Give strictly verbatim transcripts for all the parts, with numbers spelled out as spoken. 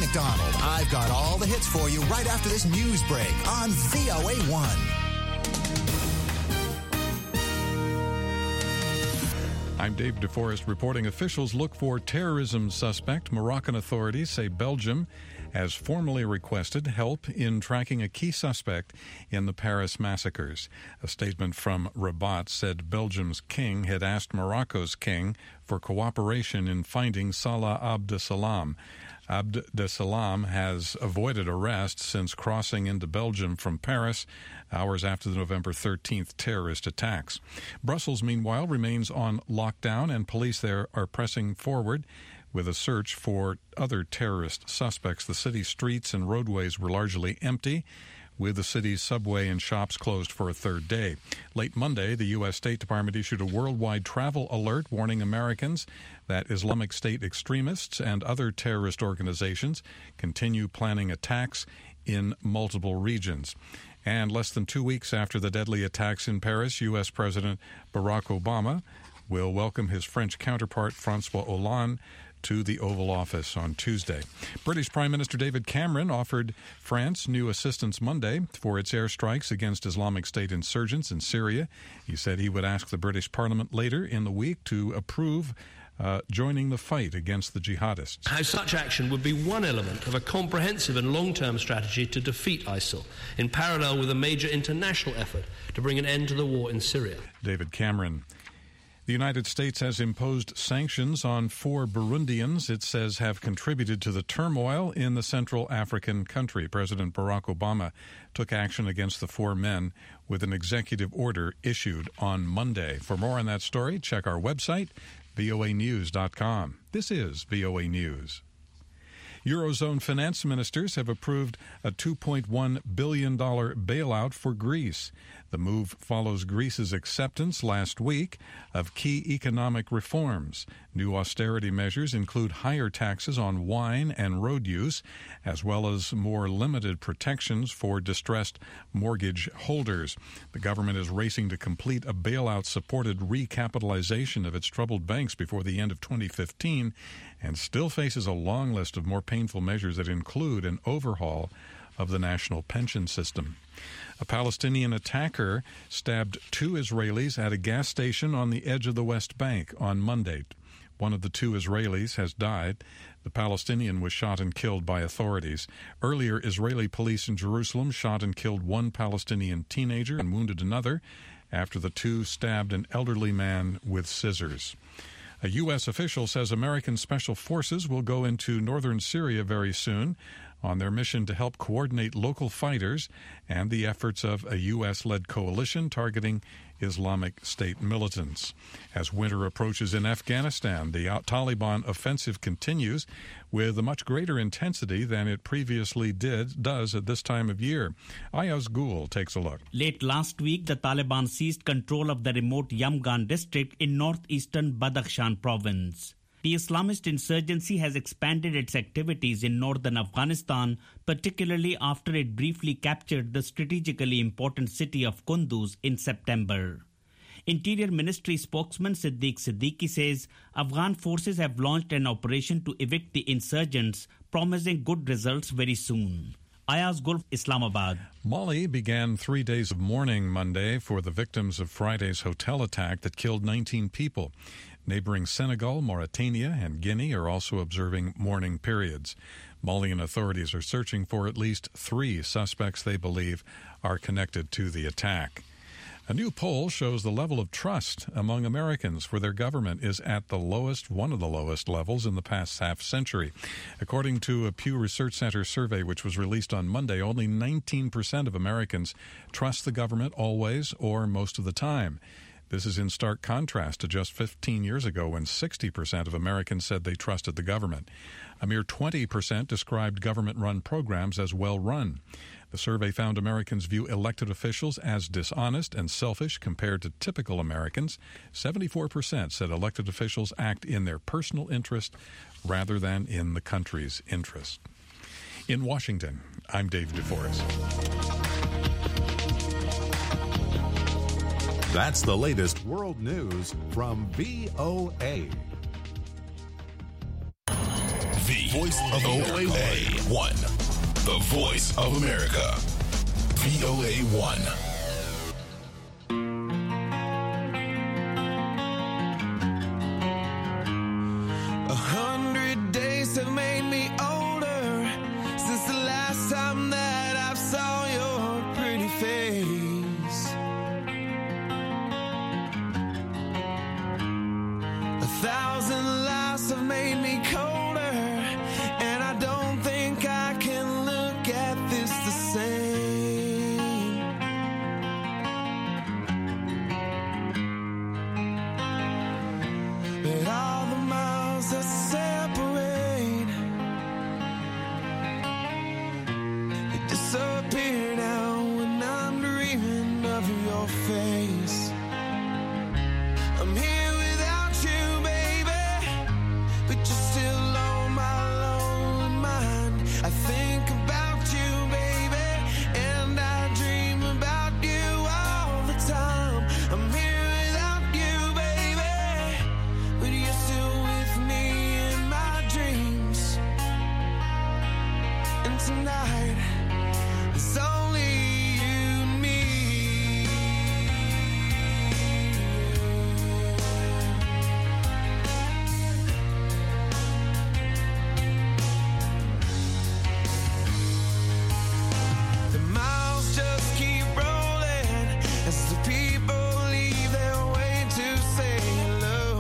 McDonald. I've got all the hits for you right after this news break on V O A one. I'm Dave DeForest reporting officials look for terrorism suspect. Moroccan authorities say Belgium has formally requested help in tracking a key suspect in the Paris massacres. A statement from Rabat said Belgium's king had asked Morocco's king for cooperation in finding Salah Abdeslam. Abdeslam has avoided arrest since crossing into Belgium from Paris hours after the November thirteenth terrorist attacks. Brussels, meanwhile, remains on lockdown, and police there are pressing forward with a search for other terrorist suspects. The city's streets and roadways were largely empty, with the city's subway and shops closed for a third day. Late Monday, the U S State Department issued a worldwide travel alert warning Americans that Islamic State extremists and other terrorist organizations continue planning attacks in multiple regions. And less than two weeks after the deadly attacks in Paris, U S President Barack Obama will welcome his French counterpart François Hollande to the Oval Office on Tuesday. British Prime Minister David Cameron offered France new assistance Monday for its airstrikes against Islamic State insurgents in Syria. He said he would ask the British Parliament later in the week to approve uh, joining the fight against the jihadists. How such action would be one element of a comprehensive and long-term strategy to defeat ISIL, in parallel with a major international effort to bring an end to the war in Syria. David Cameron. The United States has imposed sanctions on four Burundians it says have contributed to the turmoil in the Central African country. President Barack Obama took action against the four men with an executive order issued on Monday. For more on that story, check our website, V O A news dot com. This is V O A News. Eurozone finance ministers have approved a two point one billion dollars bailout for Greece. The move follows Greece's acceptance last week of key economic reforms. New austerity measures include higher taxes on wine and road use, as well as more limited protections for distressed mortgage holders. The government is racing to complete a bailout-supported recapitalization of its troubled banks before the end of twenty fifteen, and still faces a long list of more painful measures that include an overhaul of the national pension system. A Palestinian attacker stabbed two Israelis at a gas station on the edge of the West Bank on Monday. One of the two Israelis has died. The Palestinian was shot and killed by authorities. Earlier, Israeli police in Jerusalem shot and killed one Palestinian teenager and wounded another after the two stabbed an elderly man with scissors. A U S official says American special forces will go into northern Syria very soon on their mission to help coordinate local fighters and the efforts of a U S-led coalition targeting Islamic State militants. As winter approaches in Afghanistan, the Taliban offensive continues with a much greater intensity than it previously did does at this time of year. Ayaz Gul takes a look. Late last week, the Taliban seized control of the remote Yamgan district in northeastern Badakhshan province. The Islamist insurgency has expanded its activities in northern Afghanistan, particularly after it briefly captured the strategically important city of Kunduz in September. Interior Ministry spokesman Siddiq Siddiqui says Afghan forces have launched an operation to evict the insurgents, promising good results very soon. Ayaz Gul, Islamabad. Mali began three days of mourning Monday for the victims of Friday's hotel attack that killed nineteen people. Neighboring Senegal, Mauritania, and Guinea are also observing mourning periods. Malian authorities are searching for at least three suspects they believe are connected to the attack. A new poll shows the level of trust among Americans for their government is at the lowest, one of the lowest levels in the past half century. According to a Pew Research Center survey, which was released on Monday, only nineteen percent of Americans trust the government always or most of the time. This is in stark contrast to just fifteen years ago when sixty percent of Americans said they trusted the government. A mere twenty percent described government-run programs as well-run. The survey found Americans view elected officials as dishonest and selfish compared to typical Americans. seventy-four percent said elected officials act in their personal interest rather than in the country's interest. In Washington, I'm Dave DeForest. That's the latest world news from V O A. V voice of O A one. The voice of America. V O A one. A hundred days have made me older since the last time that I saw your pretty face. A thousand lives have made me colder, and I don't think I can look at this the same. But all the miles that separate, they disappear now when I'm dreaming of your face. I'm here without you, baby, but you're still on my lonely mind. I think about you, baby, and I dream about you all the time. I'm here without you, baby, but you're still with me in my dreams. And tonight, it's only you and me. The miles just keep rolling as the people leave their way to say hello.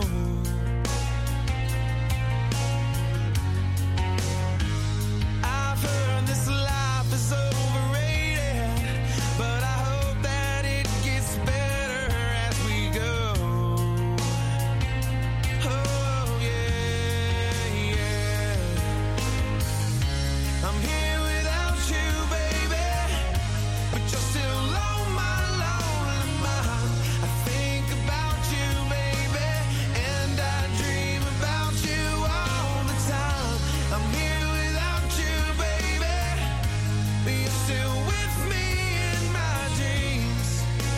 I've heard this life is overrated, but I hope that it gets better as we go. Oh yeah, yeah. I'm here without you, baby, but you're still on my lonely mind. I think about you, baby, and I dream about you all the time. I'm here without you, baby, but you're still with me in my dreams.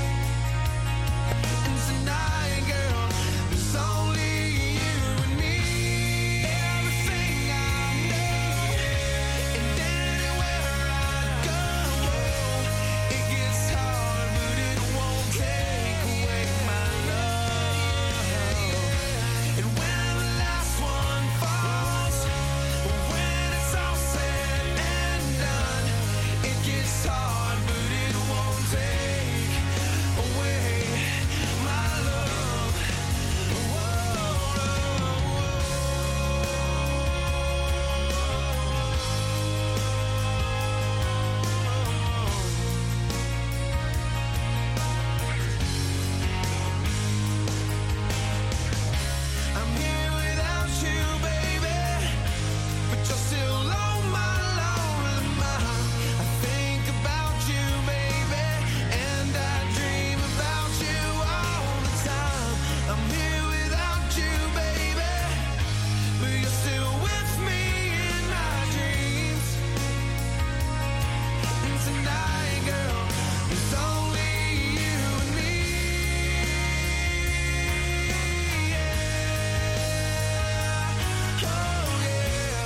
And tonight, girl, it's only you and me. Everything I know, and anywhere I go, it gets hard, but it won't take away my love. And when the last one falls, when it's all said and done, it gets hard, but it won't take away my love. I'm here without you, baby, but you're still on my lonely mind. I think about you, baby, and I dream about you all the time. I'm here without you, baby, but you're still with me in my dreams. And tonight, girl, it's only you and me. Yeah. Oh yeah.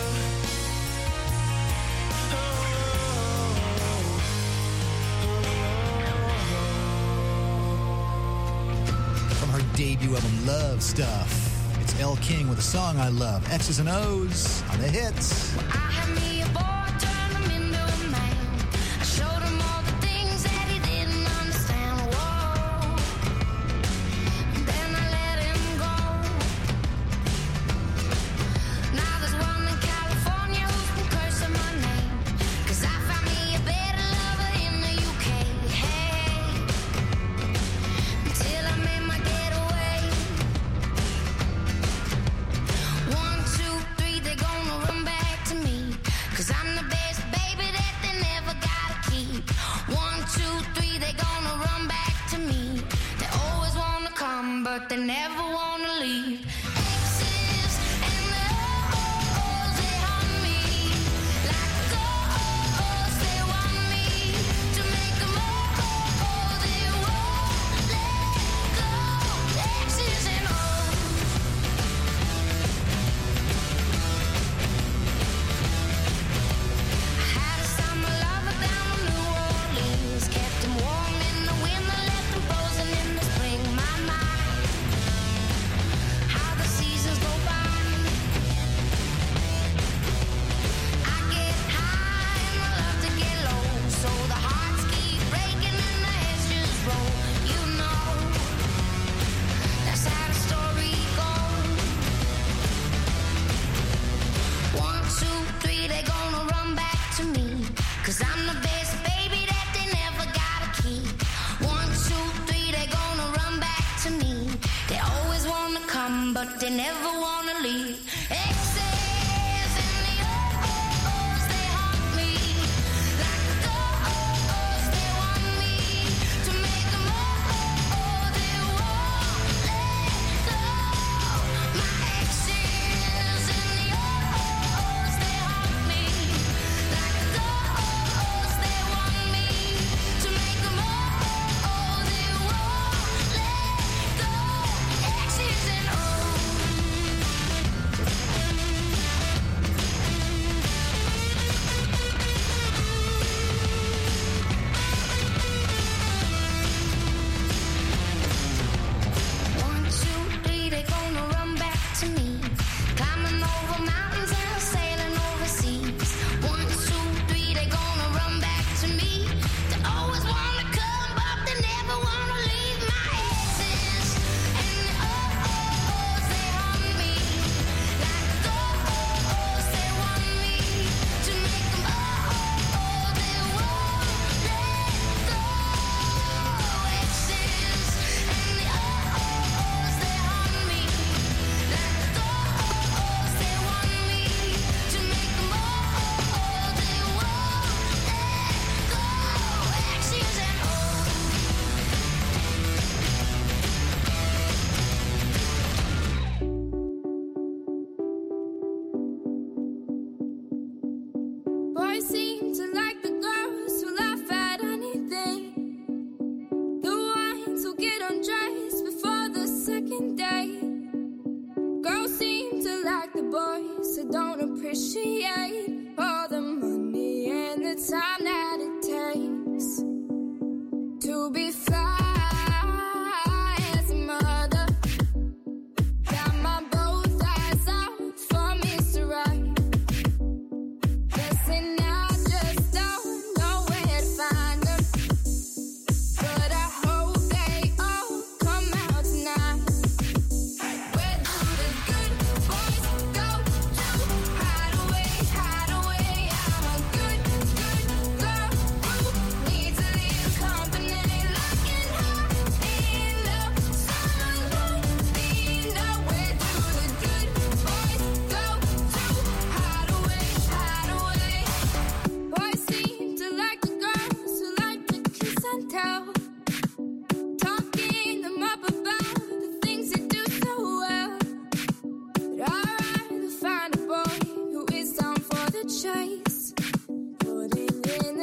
From her debut album, Love Stuff, it's Elle King with a song I love, X's and O's on the hits. I had me a boy, turned him into a man. I showed him all the things that he didn't understand. Whoa. Then I let him go. Now there's one in California who's been cursing my name, 'cause I found me a better lover in the U K. Hey, until I made my getaway. One, two, three, they're gonna run back to me, 'cause I'm the best baby that they never gotta keep. One, two, three, they're gonna run back to me. They always wanna come, but they never wanna leave. X's and O's, they haunt me like ghosts. They want me to make 'em all. They won't let go. X's and O's.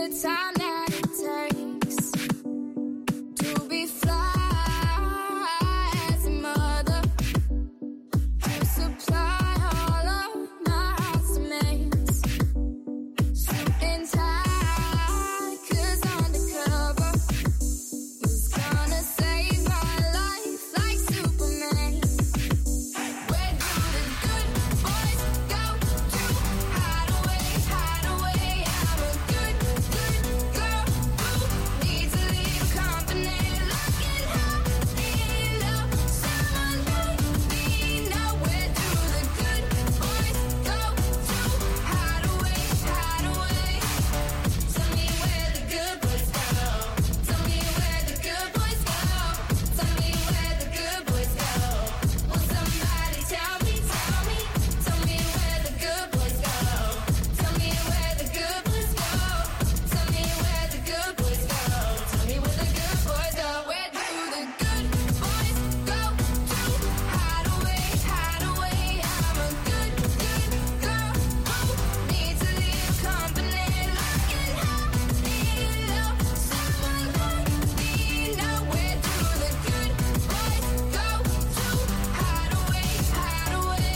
time that it takes to be fly as a mother, to supply all of my heart's demands. Suit and tie, 'cause undercover was gonna save my life like Superman. Where do the good boys go to hide away, hide away? I'm a good, good girl who needs a little company. Looking high and low, someone like me. Now where do the good boys go to hide away, hide away? Tell me where the good boys go. Tell me where the good boys go. Tell me where the good boys go. Will somebody tell me, tell me, tell me where the good boys go. Tell me where the good boys go. Tell me where the good boys go. Tell me where the good boys go. Where do the good boys go to hide away, hide away? I'm a good, good girl who needs a little company. Looking high and low, someone like me. Now where do the good boys go to hide away, hide away?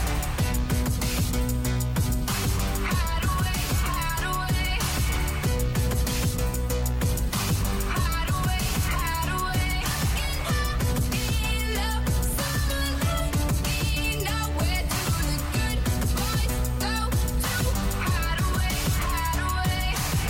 Hide away, hide away. Hide away, hide away. Looking high and low, someone like me. Now where do the good boys go to hide away, hide away?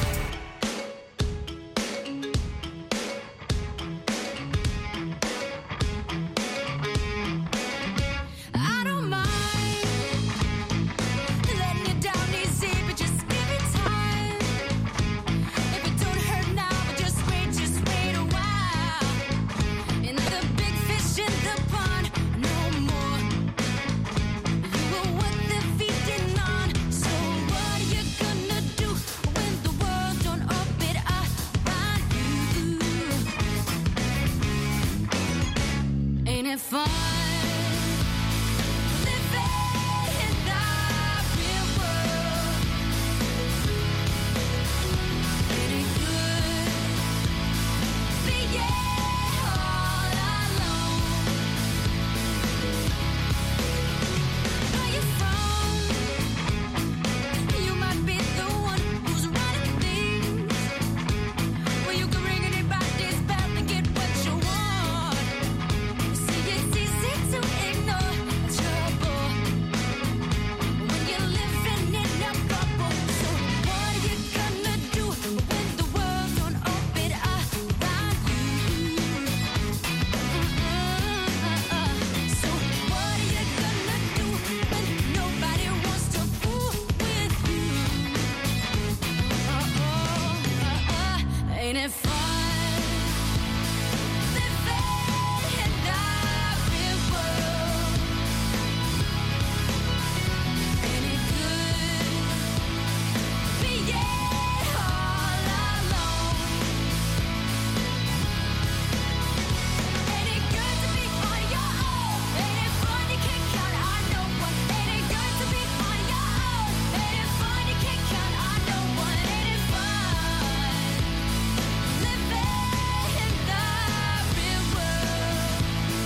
I don't mind letting you down easy, but just give it time. If it don't hurt now, but just wait, just wait a while. And the big fish in the pond, no more. You were what they're feeding on. So what are you gonna do when the world don't orbit around you? Ain't it fun? Living in the real world. Ain't it good being all alone? Where you from? You might be the one who's running things. Well, you can ring anybody's bell and get what you want. See, it's easy to ignore trouble when you're living in a bubble. So what are you gonna do when the world don't orbit around you? So what are you gonna do when nobody wants to fool with you? Ain't it fun? Living in the real world. Ain't it good being all alone? Ain't it good to be on your own? Ain't it fun? You can't count on no one. Ain't it good to be on your own? Ain't it fun? You can't count on no one. Ain't it fun? Living in the real world.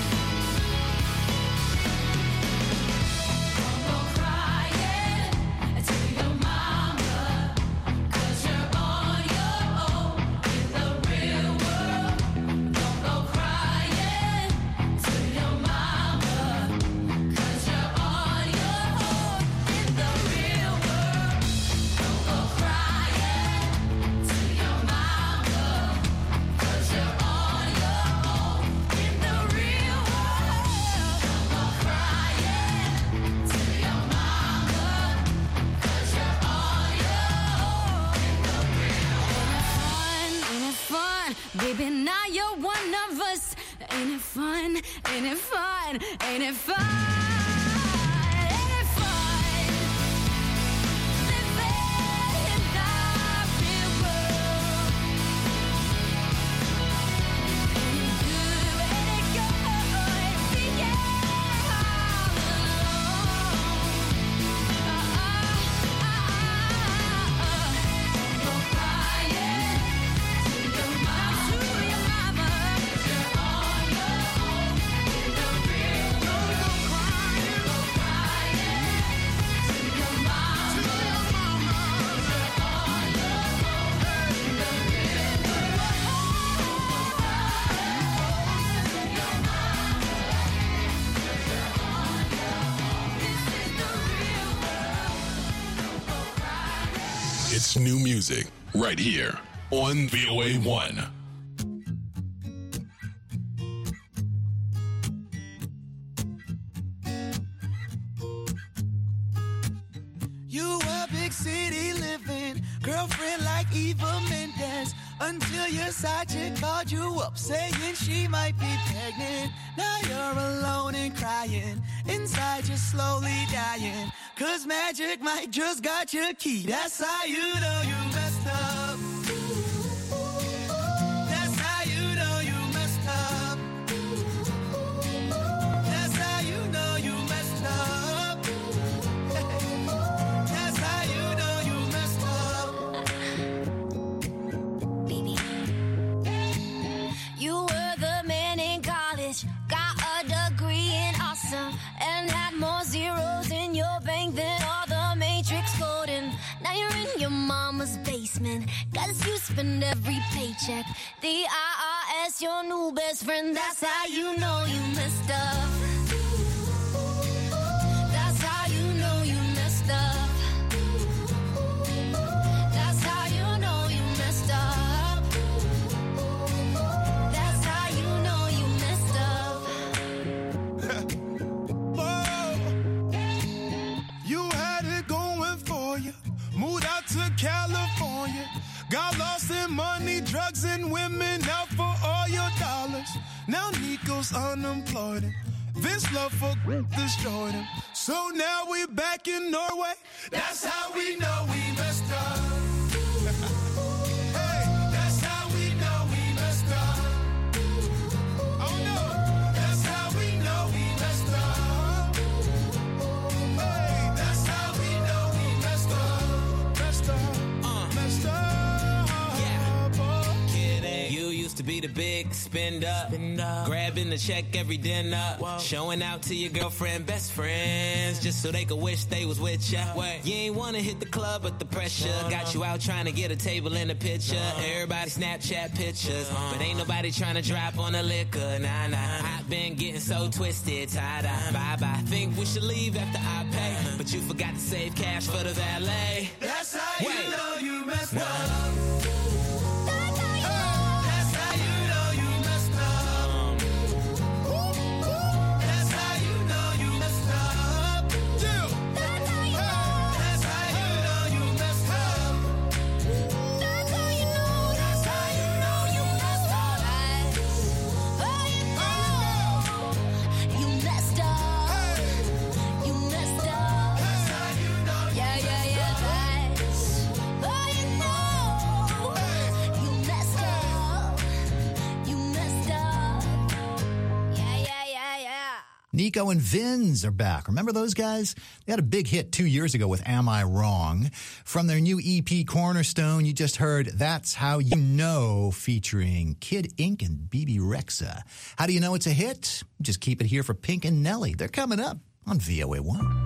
Don't go crying to your mama, 'cause you're on your own in the real world. Don't go crying to your mama, 'cause you're on your own in the real world. Don't go crying to your mama, 'cause you're on your own in the real world. Don't go crying to your mama, 'cause you're on your own in the real world. Ain't it fun? Ain't it fun? Baby, now you're one of us. Ain't it fun? Ain't it fun? Ain't it fun? Ain't it fun? Living in the real world. Ain't it good? Ain't it good being all alone? Uh, uh, uh, uh. Don't go crying best new music right here on V O A one. You were big city living, girlfriend like Eva Mendes, until your side chick called you up saying she might be pregnant. Now you're alone and crying, inside you're slowly dying, cause Magic Mike just got your key. That's how you know you messed up. That's how you know you messed up. That's how you know you messed up. That's how you know you messed up. Baby. You were the man in college, got a degree in awesome, and had more zeros in your bank than all the Matrix coding. Now you're in your mama's basement, cause you spend every paycheck. The I R S, your new best friend, that's how you know you messed up. That's how you know you messed up. That's how you know you messed up. That's how you know you messed up. Whoa. You had it going for you. Moved out to California. Got lost in money, drugs, and women out for all your dollars. Now Nico's unemployed. And Vince love for destroyed him. So now we back in Norway. That's how we know we messed up. Hey, that's how we know we messed up. Oh no, that's how we know we messed up. Hey, that's how we know we messed up. Messed up, uh, messed up. You used to be the big spender, grabbing the check every dinner, showing out to your girlfriend, best friends, just so they could wish they was with ya. You ain't wanna hit the club, but the pressure got you out trying to get a table in the picture. Everybody Snapchat pictures, but ain't nobody trying to drop on the liquor. Nah, nah, I've been getting so twisted, tied up. Bye bye. Think we should leave after I pay, but you forgot to save cash for the valet. That's how Wait. you know you messed Nah. up. That's how you know you messed up. That's how you know you messed up. That's how you know you messed up. That's how you know. That's how you know you messed up. You messed up. You messed up. That's how you know you Yeah, yeah, yeah. That's how you know. You messed up. You messed up. Yeah, yeah, yeah, yeah. Nico and Vinz are back. Remember those guys? They had a big hit two years ago with Am I Wrong? From their new E P Cornerstone, you just heard That's How You Know featuring Kid Ink and B B Rexa. How do you know it's a hit? Just keep it here for Pink and Nelly. They're coming up on V O A one.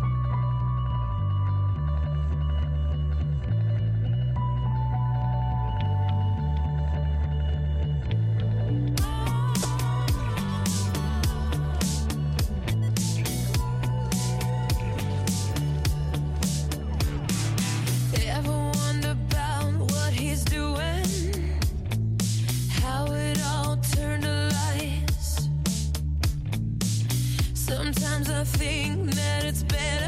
Ever wonder about what he's doing? How it all turned to lies? Sometimes I think that it's better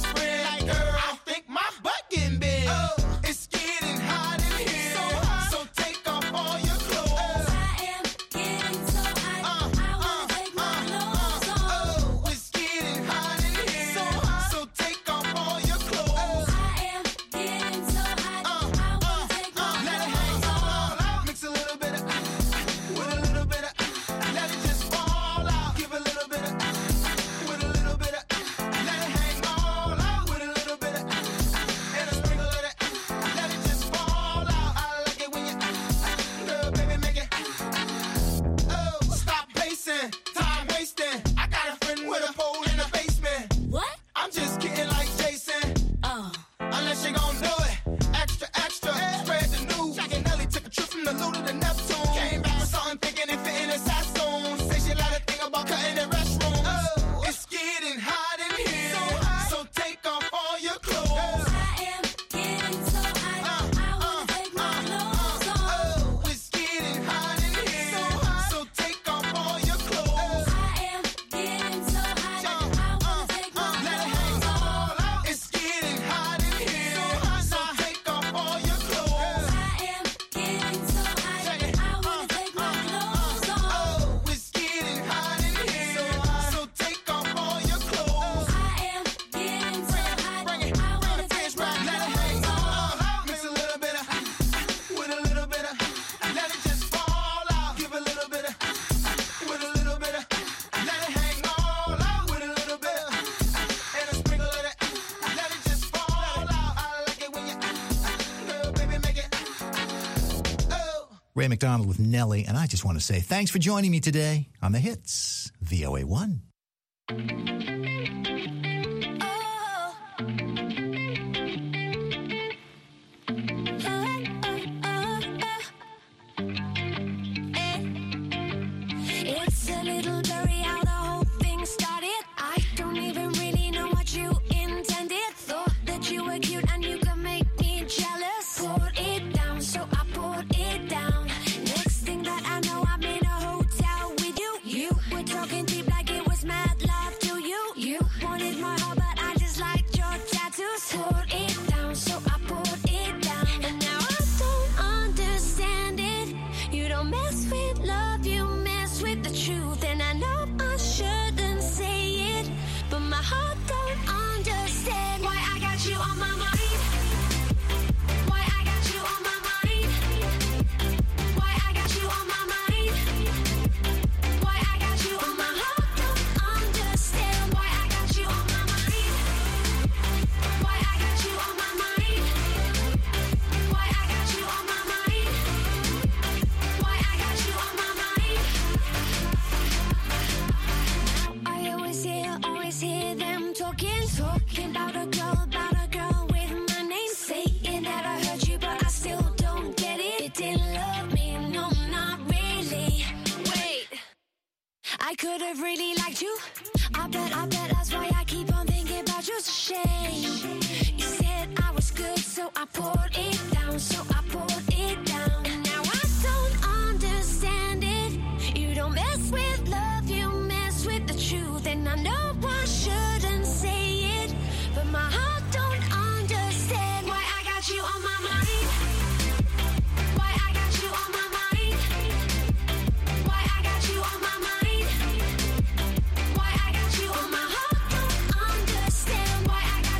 friend. Like, girl, I think my butt getting big. Oh, it's getting hot in here. So hot. So take off all your clothes. I am getting so hot. Uh, I wanna take my clothes off. Oh, it's getting hot in here. So hot. So take off all your clothes. I am getting so hot. I wanna take my Let it clothes hang off. all out. Mix a little bit of with a little bit of let it just fall out. Give a little bit of with a little bit of let it hang all out. With a little bit of and a sprinkle of that. Let it just fall out. I like it when you girl, baby, make it. Oh, stop pacing, time wasting. I got a friend with a pole in the basement. What? I'm just kidding like Jason. Oh. Unless you gon' do it. Extra, extra. Spread the news. Jack and Nelly took a trip from the Lou to the Neptune. Came back with something thinking it fit in his Sassoon. Say she like to think about cutting the restroom. Oh, it's getting hot in here. So hot. So take off all your clothes. I am getting so hot. I wanna take my clothes off. Oh, it's getting hot in here. So hot. So take off all your clothes. I am getting so hot. I wanna take my Let it clothes hang off. all out. It's getting hot in here. So hot. So take off all your clothes. I am getting so hot. I wanna take my clothes off. Oh, it's getting hot in here. So hot. So take off all your clothes. I am getting so hot. Bring it, I bring wanna the take fish my right. Let it clothes hang off. all out. Mix a little bit of with a little bit of let it just fall out. Give a little bit of with a little bit of let it hang all out. With a little bit of and a sprinkle of that. Let it just fall out. I like it when you girl, baby, make it. Oh. Ray McDonald with Nelly, and I just want to say thanks for joining me today on The Hits, V O A one. It's a little blurry how the whole thing started. I don't even really know what you intended. Thought that you were cute and you could make me jealous. Poured it down, so I poured it down. Next thing that I know, I'm in a hotel with you. You were talking deep like it was mad love to you. You wanted my heart, but I just liked your tattoos. Poured it down, so I poured it down. And now I don't understand it. You don't mess with love, you mess with the truth. And I know I shouldn't say it, but my heart don't understand why I got you on my mind. Why I got you on my mind. Why I got you on my mind. Why I got you on my heart don't understand why I got you on my mind. Why I got you on my mind. Why I got you on my mind. Why I got you on my mind. I always hear, always hear them talking, talking about a girl, about a girl with my name, saying that I heard you, but I still don't get it. It didn't love me, no, not really. Wait, I could have really liked you. I bet, I bet that's why I keep on thinking about you. It's a shame. You said I was good, so I poured it down, so I poured it down. And now I don't understand it. You don't mess with love, you mess with the truth. And I know I shouldn't say it, but my heart don't understand why I got you on my mind. Why I got you on my mind. Why I got you on my mind. Why I got you on my heart don't understand why I got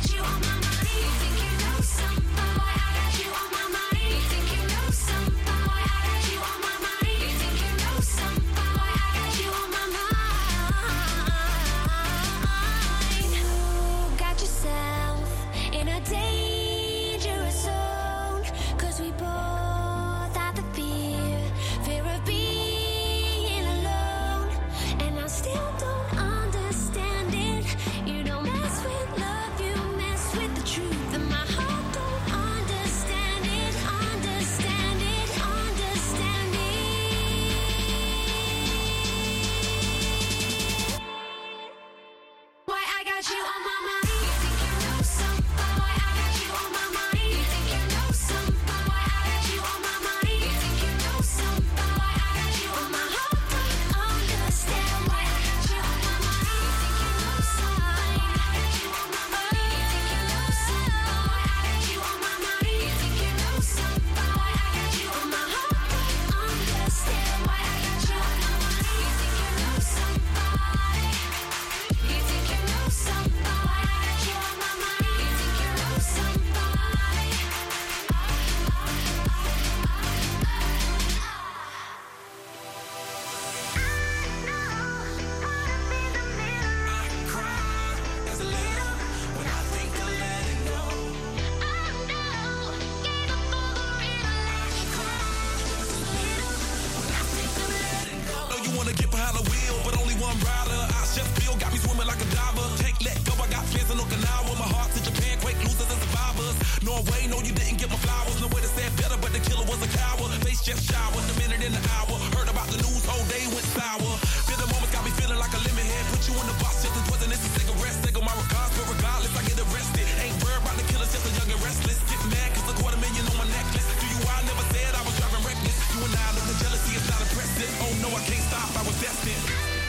rider. I chef Bill got me swimming like a diver. Can't let go, I got plans in Okinawa. My heart to Japan, quake losers and survivors. Norway, no, you didn't get my flowers. No way to say it better, but the killer was a coward. Face just showered, the minute in the hour. Heard about the news, whole day went sour. Feel the moments got me feeling like a lemon head. Put you in the box, just as poison, it's a cigarette. Take on my regards, but regardless, I get arrested. Ain't worried about the killers, just a young and restless. Get mad, cause a quarter million on my necklace. Do you, I never said I was driving reckless. You and I know the jealousy is not impressive. Oh no, I can't stop, I was destined.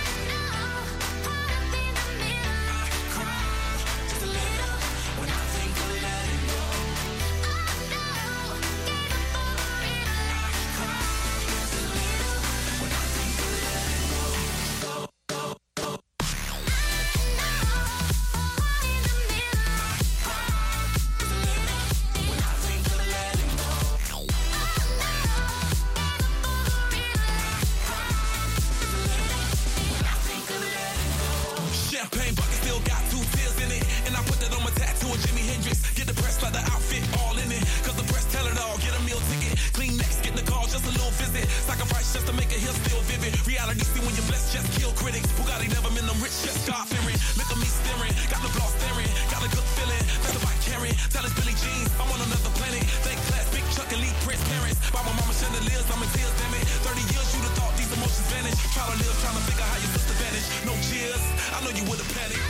Champagne bucket still got two tears in it. And I put that on my tattoo of Jimi Hendrix. Get the press like the outfit all in it. Cause the press tell it all. Get a meal ticket. Clean next, get the call, just a little visit. Sacrifice just to make it here still vivid. Reality see when you're blessed, just kill critics. Bugatti never been them rich, just God fearing. Look at me staring, got the block staring. Got a good feeling, that's the bike carrying. Tell us Billie Jean, I'm on another planet. Thank class, big Chuck and Lee Prince parents. By my mama chandeliers, I'm in tears, damn it. thirty years, you'd have thought these emotions vanish. Try to live, trying to figure how your sister vanished. No cheers, I know you would've panicked.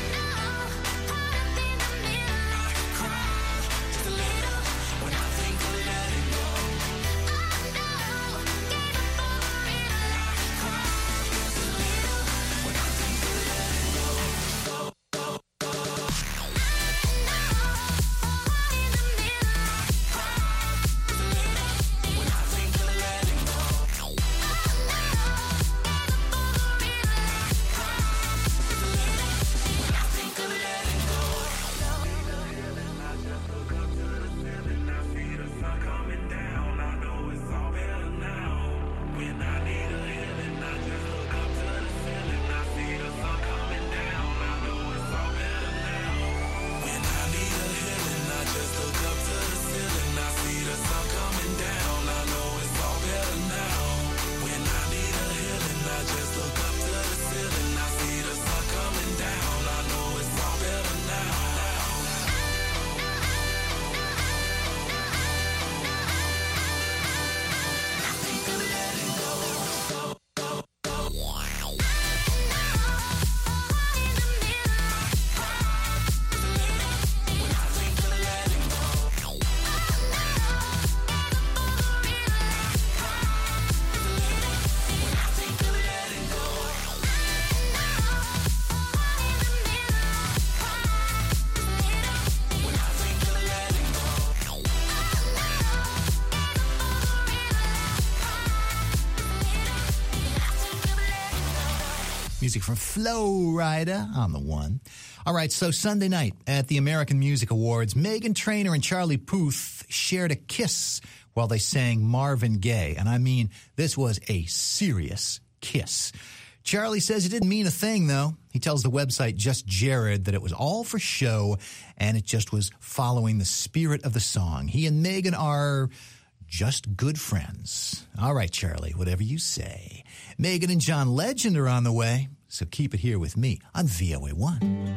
Music from Flow Rider on the one. All right, so Sunday night at the American Music Awards, Meghan Trainor and Charlie Puth shared a kiss while they sang Marvin Gaye. And I mean, this was a serious kiss. Charlie says he didn't mean a thing, though. He tells the website Just Jared that it was all for show and it just was following the spirit of the song. He and Meghan are just good friends. All right, Charlie, whatever you say. Meghan and John Legend are on the way, so keep it here with me on V O A one.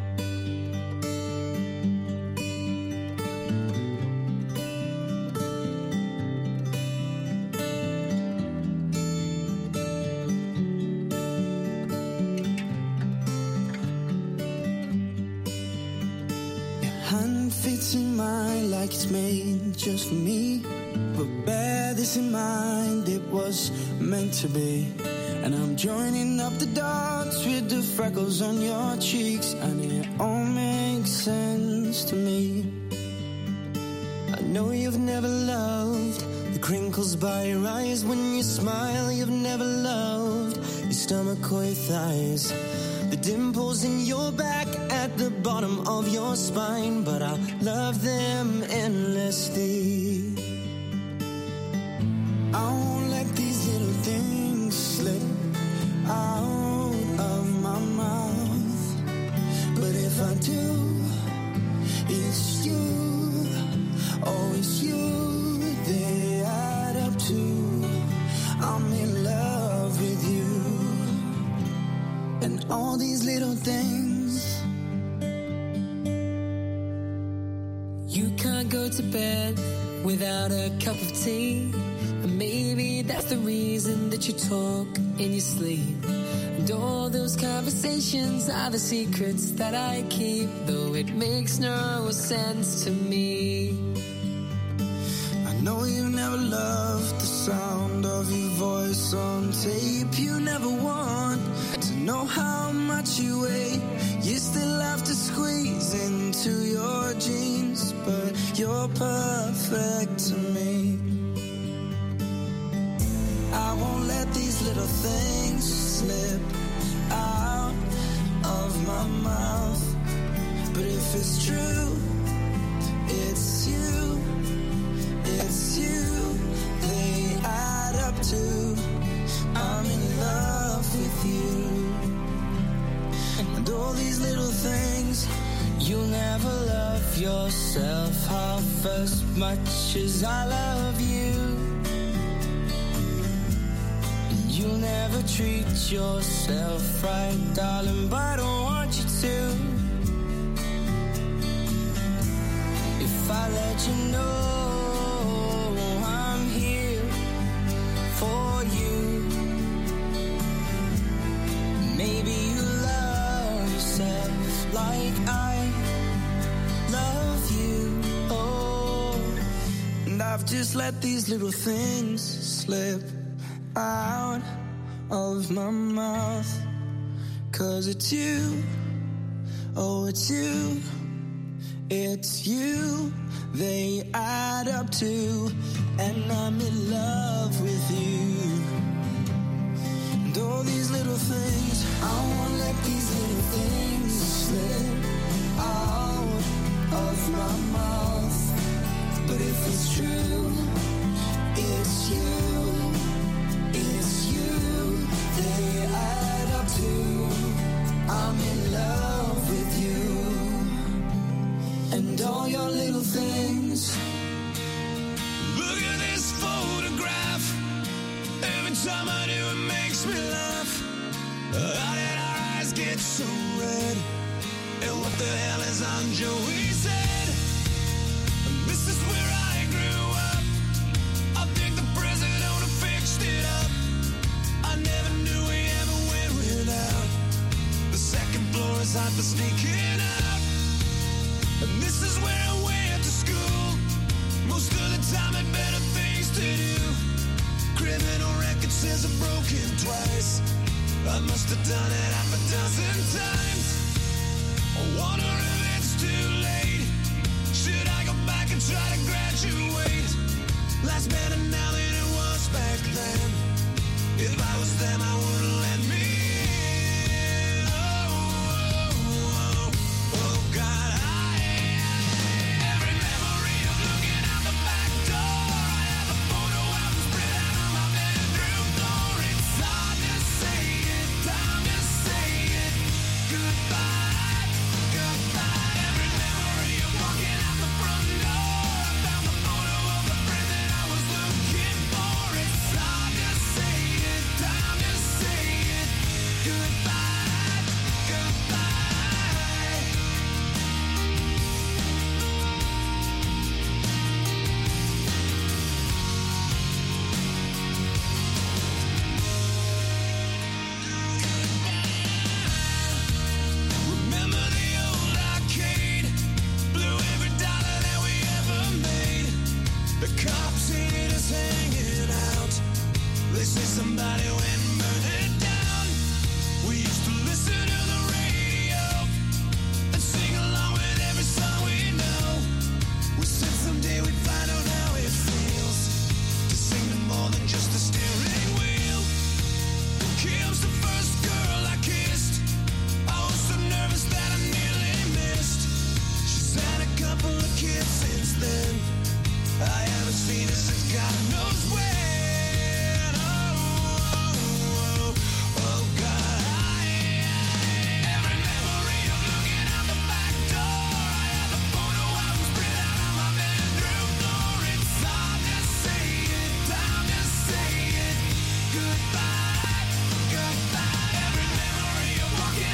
Fits in mine like it's made just for me. But bear this in mind, it was meant to be. And I'm joining up the dots with the freckles on your cheeks, and it all makes sense to me. I know you've never loved the crinkles by your eyes when you smile. You've never loved your stomach or your thighs, the dimples in your back at the bottom of your spine, but I love them endlessly. I won't let these little things slip out of my mouth, but if I do, it's you, oh it's you they add up to. I'm in love with you, and all these little things. You can't go to bed without a cup of tea, and maybe that's the reason that you talk in your sleep. And all those conversations are the secrets that I keep, though it makes no sense to me. I know you never loved the sound of your voice on tape. You never want to know how much you weigh. You still have to squeeze into your jeans, but you're perfect to me. I won't let these little things slip out of my mouth. But if it's true, it's you, it's you, they add up to I'm in love with you. And all these little things, you'll never love yourself half as much as I love you. You'll never treat yourself right, darling, but I don't want you to. If I let you know I'm here for you, maybe you love yourself like I love you. Oh, and I've just let these little things slip out of my mouth. Cause it's you, oh it's you, it's you, they add up to, and I'm in love with you. And all these little things, I won't let these little things slip out of my mouth. But if it's true, it's you, it's you, they add up to I'm in love with you. And all your little things. Look at this photograph. Every time I do it makes me laugh. How did our eyes get so red? And what the hell is on Joey's head? This is where I grew up. I think the president owner fixed it up. I never knew we ever went without. The second floor is hot for sneaking out. And this is where I went to school. Most of the time had better things to do. Criminal record says I'm broken twice. I must have done it half a dozen times. I wonder if it's too late. Should I go back and try to graduate? Life's better now than it was back then. If I was them, I wouldn't let me in. Oh, oh, oh, oh, God, I, every memory of looking out the back door. I have a photo album spread out on my bedroom floor. It's hard to say it, time to say it. Goodbye, goodbye. Every memory of walking out the front door. I found the photo of the friend that I was looking for. It's hard to say it, time to say it. Goodbye, goodbye. Remember the old arcade? Blew every dollar that we ever made. The cops hated us hanging out. They say somebody went and burned it down. We used to listen to the radio and sing along with every song we know. We said someday we'd find out how it feels to sing to more than just a steering wheel. Kim's the first girl I kissed. I was so nervous that I nearly missed. She's had a couple of kids since then. I haven't seen her since God knows when. Oh, oh, oh, oh, God, I, every memory of looking out the back door. I have a photo album spread out on my bedroom floor. It's hard to say it, time to say it. Goodbye, goodbye. Every memory of walking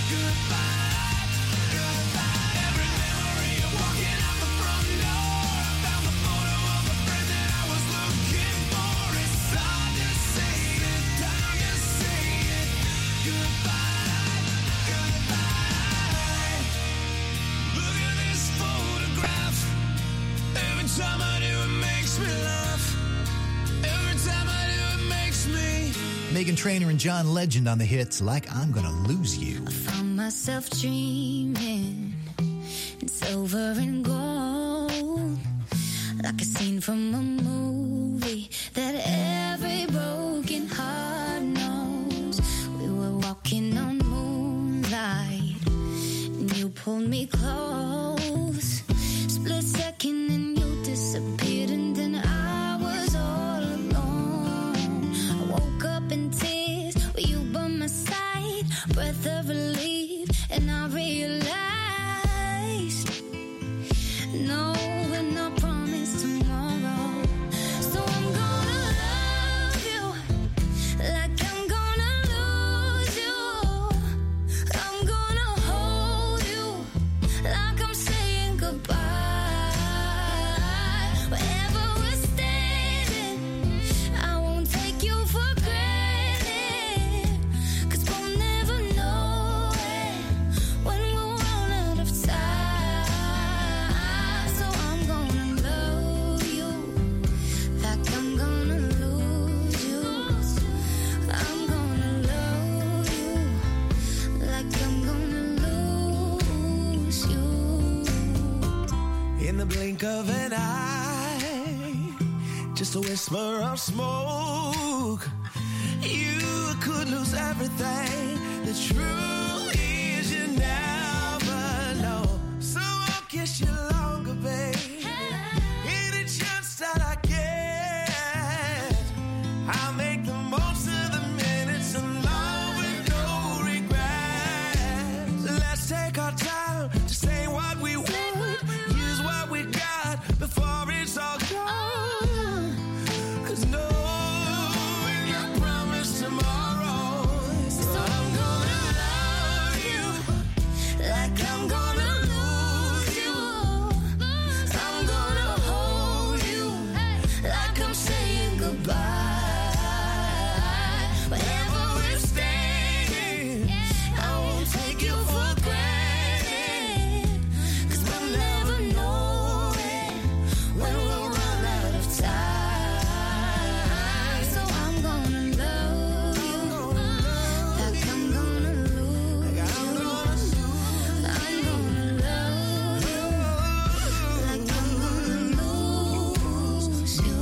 Meghan Trainor and John Legend on the hits Like I'm Gonna Lose You. I found myself dreaming in silver and gold, like a scene from a movie that every broken heart knows. We were walking on moonlight and you pulled me close. Split second and you disappeared, and then I was all alone. I woke up in tears with you by my side, breath of relief, and I realized no, we're not promised tomorrow. So I'm gonna love you like I'm gonna lose you. I'm gonna hold you like I'm saying goodbye. Wherever we're standing, I won't take you for granted, 'cause we'll never know it when we'll run out of time. So I'm gonna love you like I'm gonna lose you. I'm gonna love you like I'm gonna lose you. In the blink of an eye, just a whisper of smoke, you could lose everything. The truth is you never know. So I'll kiss you longer, babe. Any chance that I get, I'll make the most of the minutes alone with no regrets. Let's take our time to say what we want, use what we got before it's all gone. 'Cause no, we're not promised tomorrow. So I'm gonna love you like I'm gonna lose you. I'm gonna hold you like I'm saying goodbye. Wherever we're standing, I won't take you for granted, 'cause we'll never know it when we'll run out of time. So I'm gonna love you like I'm gonna lose you. I'm gonna love you like I'm gonna lose you.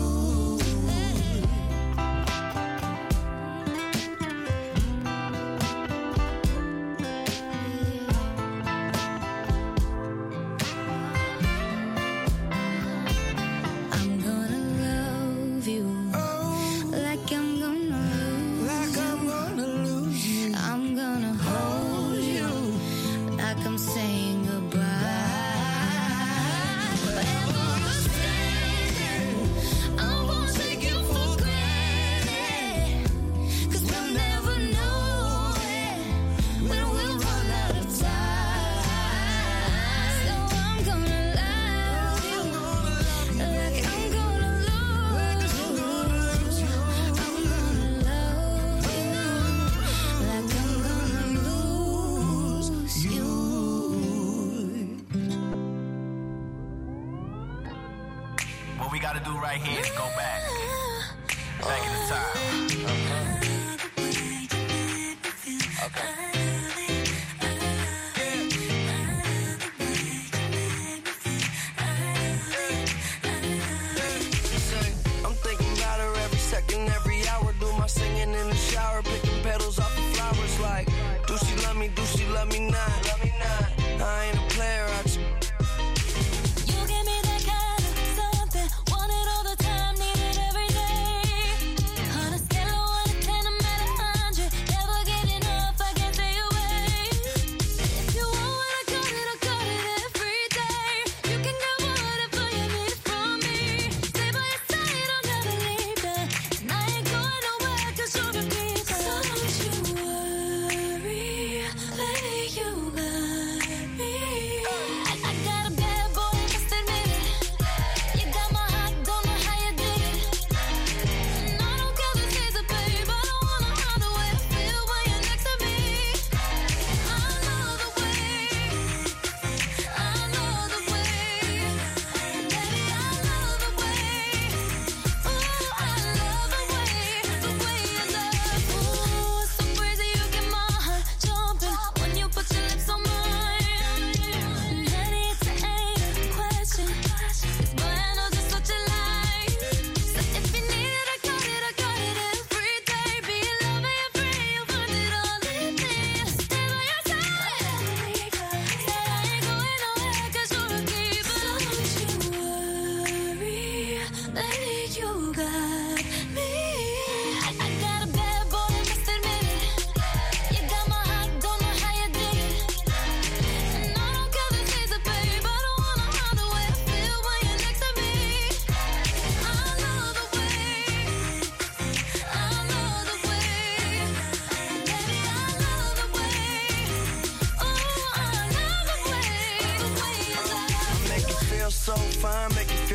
I'm gonna love you like I'm gonna lose like I'm gonna lose you. I'm gonna hold you like I'm saying goodbye. Wherever we're standing, I won't take you for granted, 'cause we'll never know it when we'll run out of time. So I'm gonna love you like I'm gonna lose you. I'm gonna love you like I'm gonna lose you. What we gotta do right here is go back. Back in the time. Okay. I'm thinking about her every second, every hour. Do my singing in the shower, picking petals off the flowers. Like, do she love me? Do she love me not? Love me not. I ain't a player. I just You give me that kind of something, want it all the time, need it every day. On a scale of one to ten, I'm at a hundred, never get enough, I can't stay away. If you want what I got it, I got it every day. You can get whatever you need from me. Stay by your side, I'll never leave you, and I ain't going nowhere 'cause you're a piece. So don't you worry, lady, you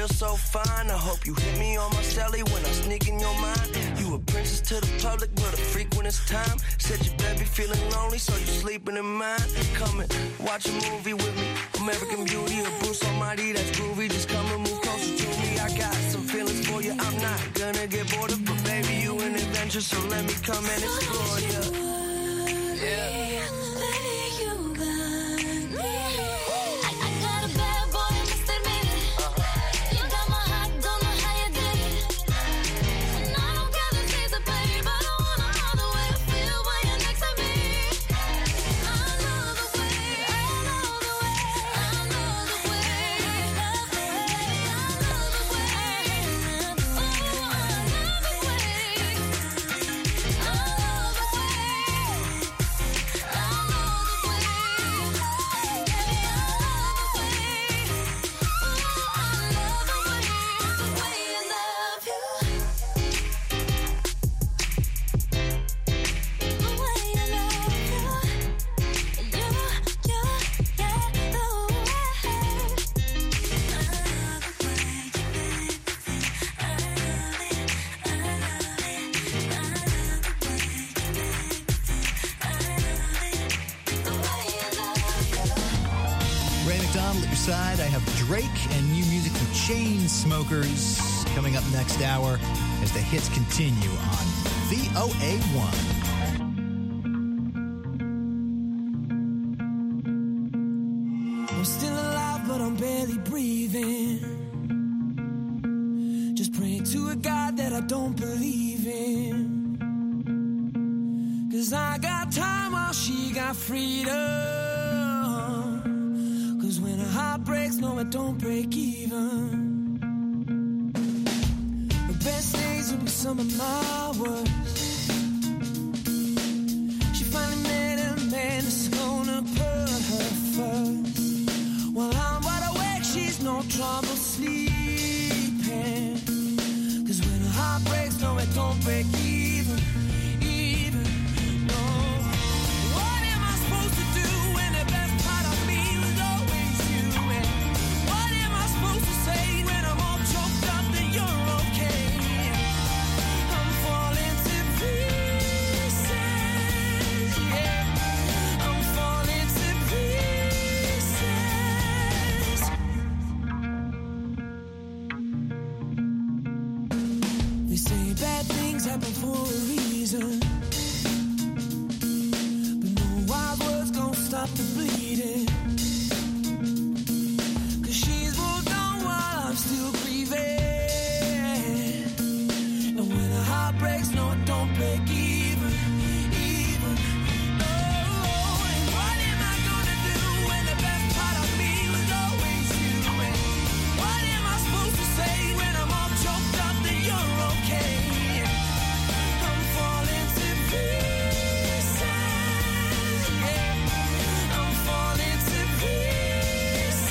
feel so fine. I hope you hit me on my celly when I sneak in your mind. You a princess to the public, but a freak when it's time. Said you better be feeling lonely, so you sleeping in mine. Come and watch a movie with me. American Beauty or Bruce Almighty, that's groovy. Just come and move closer to me. I got some feelings for you. I'm not gonna get bored of, but baby, you an adventure, so let me come and explore you. Yeah. Side, I have Drake and new music from Chainsmokers coming up next hour as the hits continue on V O A one. I'm still alive, but I'm barely breathing. Just praying to a God that I don't believe in. 'Cause I got time while she got freedom. When a heart breaks, no, it don't break even. The best days will be some of my worst. She finally met a man that's gonna put her first. While I'm wide awake, she's no trouble sleeping. 'Cause when a heart breaks, no, it don't break even. Even, no. What am I supposed to do when the best part of me was always you? And what am I supposed to say when I'm all choked up that you're okay? I'm falling to pieces, yeah. I'm falling to pieces. They say bad things happen for a reason, but no wild words gon' stop the bleeding. 'Cause she's moved on while I'm still grieving. And when a heart breaks, no, it don't break even, even. No. And what am I gonna do when the best part of me was always you? And what am I supposed to say when I'm all choked up that you're okay? I'm falling to pieces, yeah. I'm falling to pieces,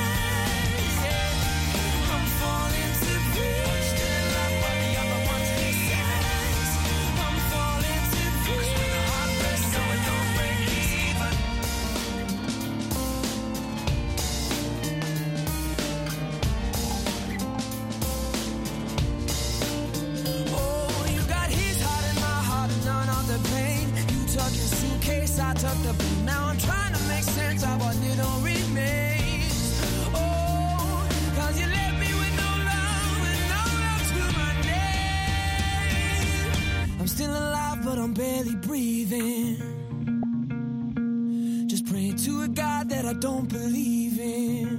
yeah. I'm falling to pieces. Still up while the other one's pieces. I'm falling to pieces. When the heart breaks, so it don't break even. Oh, you got his heart and my heart and none of the pain. You took your suitcase, I took the blame. Now I'm trying to make sense of what little remains. Oh, 'cause you left me with no love and no love to my name. I'm still alive, but I'm barely breathing. Just praying to a God that I don't believe in.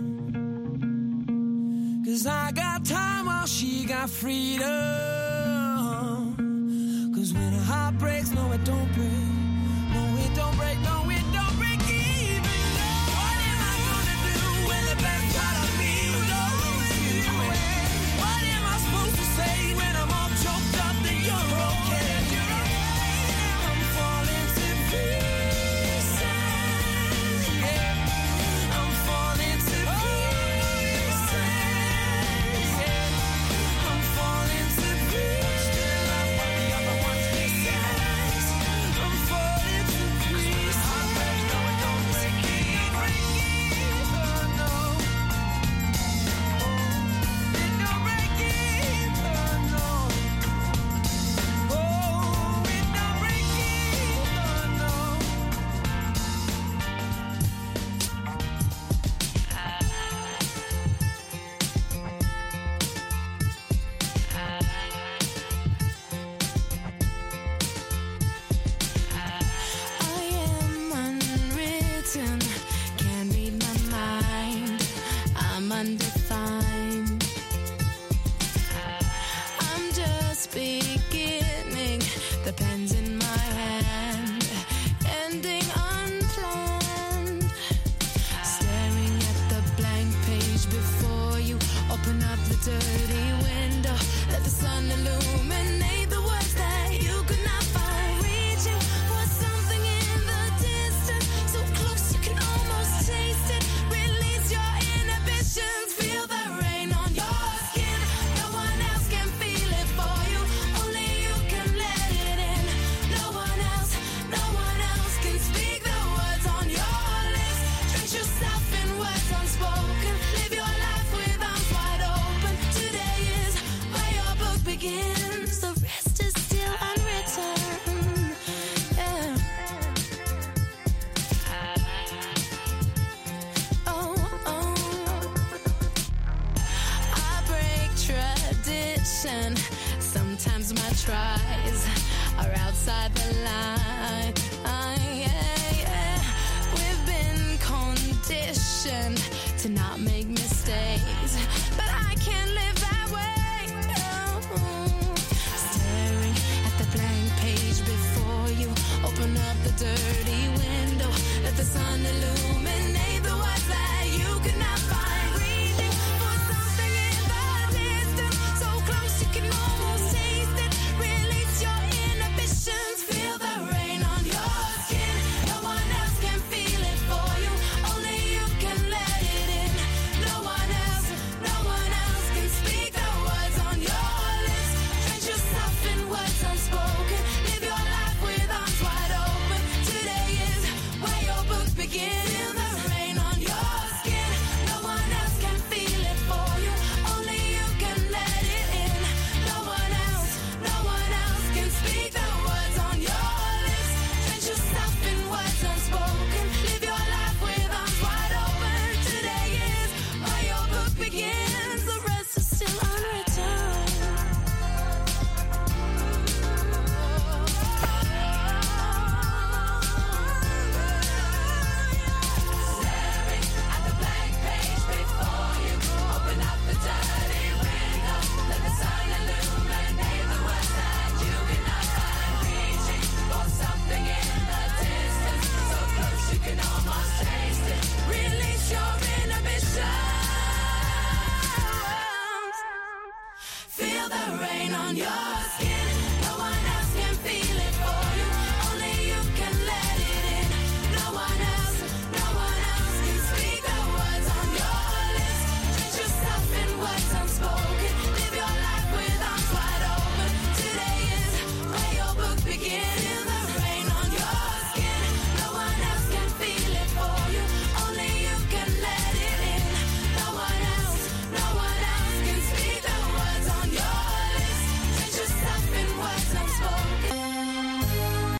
'Cause I got time while she got freedom. 'Cause when a heart breaks, no, it don't break. No, it don't break. No, it don't break even. No. What am I gonna do when the best part of me was always you? And what am I supposed to say when I'm all choked up that you're okay? I'm falling to pieces, yeah. I'm falling to pieces, yeah. I'm falling to pieces. Still up while the other one's pieces. dirty window. Let the sun illuminate the words that you could not find. Reaching for something in the distance, so close you can almost taste it. Release your inhibitions, feel the rain on your skin. No one else can feel it for you, only you can let it in. No one else, no one else can speak the words on your lips. Drench yourself in words unspoken. Live your life with arms wide open. Today is where your book begins. The rest is still unwritten. Yeah. Oh, oh. I break tradition. Sometimes my tries are outside the line. Yeah, yeah. We've been conditioned to not make mistakes, but I can't live that way. No. Staring at the blank page before you, open up the dirty window. Let the sun illuminate the words that you could not find. Reaching for something in the distance, so close you can almost taste it. Release your inhibitions, feel the rain on your skin. No one else can feel it for you, only you can let it in. No one else, no one else can speak the words on your lips. Drench yourself in words unspoken. Live your life with arms wide open. Today is where your book begins. Feel the rain on your skin. No one else can feel it for you, only you can let it in. No one else, no one else can speak the words on your lips. Drench yourself in words unspoken. Live your life with arms wide open. Today is where your book begins. The rest is still unwritten. Staring at the blank page before you, open up the dirty window. Let the sun illuminate the words that you cannot find. Reaching for something in the distance, so close you can almost taste it. Release your inhibitions. Feel the rain on your